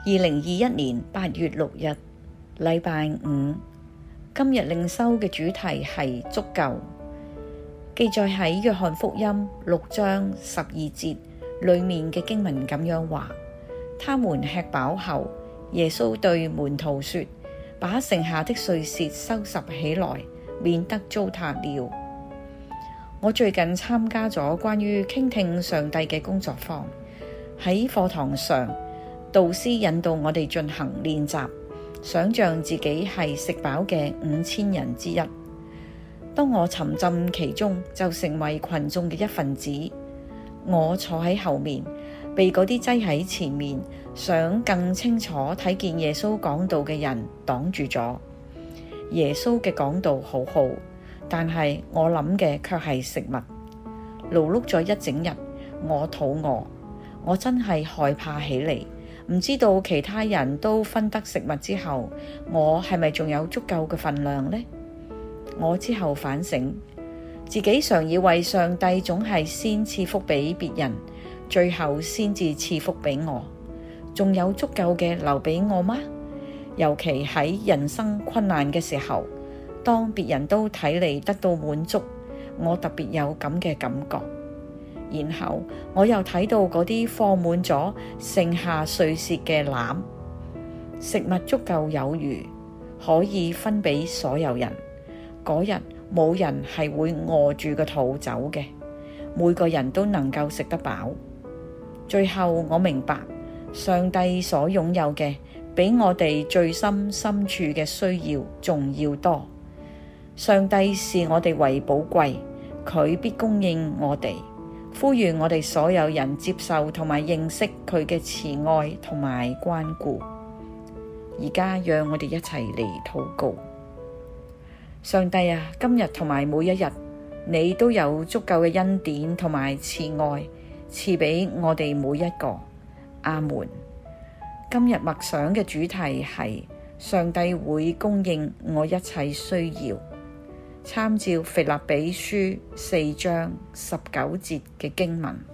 2021年8月6日，禮拜五。今日靈修嘅主題係足夠，記載喺約翰福音6章12節裏面嘅經文咁樣話：他們吃飽後，耶穌對門徒說，把剩下的碎屑收拾起來，免得糟蹋了。我最近參加咗關於傾聽上帝嘅工作坊，喺課堂上，導師引導我哋進行練習，想象自己係食飽嘅5000人之一。當我沉浸其中，就成為群眾嘅一份子。我坐喺後面，被嗰啲擠喺前面，想更清楚睇見耶穌講道嘅人擋住咗。耶穌嘅講道好好，但係我諗嘅卻係食物。勞碌咗一整日，我肚餓，我真係害怕起嚟。唔知道其他人都分得食物之後，我係咪仲有足夠嘅份量呢？我之後反省，自己常以為上帝總係先賜福俾別人，最後先至賜福俾我。仲有足夠嘅留俾我嗎？尤其喺人生困難嘅時候，當別人都睇嚟得到滿足，我特別有咁嘅感覺。然後我又睇到嗰啲放滿咗剩下碎屑嘅籃，食物足夠有餘，可以分俾所有人。嗰日冇人係會餓住個肚走嘅，每個人都能夠食得飽。最後我明白，上帝所擁有嘅比我哋最深處嘅需要仲要多。上帝視我哋為寶貴，佢必供應我哋。呼籲我哋所有人接受同埋認識佢嘅慈愛同埋關顧。而家讓我哋一齊嚟禱告。上帝啊，今日同埋每一日，你都有足夠嘅恩典同埋慈愛賜俾我哋每一個。阿門。今日默想嘅主題係上帝會供應我一切需要。參照腓立比書4章19節嘅經文。